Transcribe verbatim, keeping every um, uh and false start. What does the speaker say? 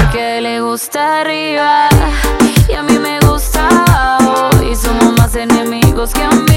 que le gusta arriba y a mí me gusta abajo, y somos más enemigos que amigos.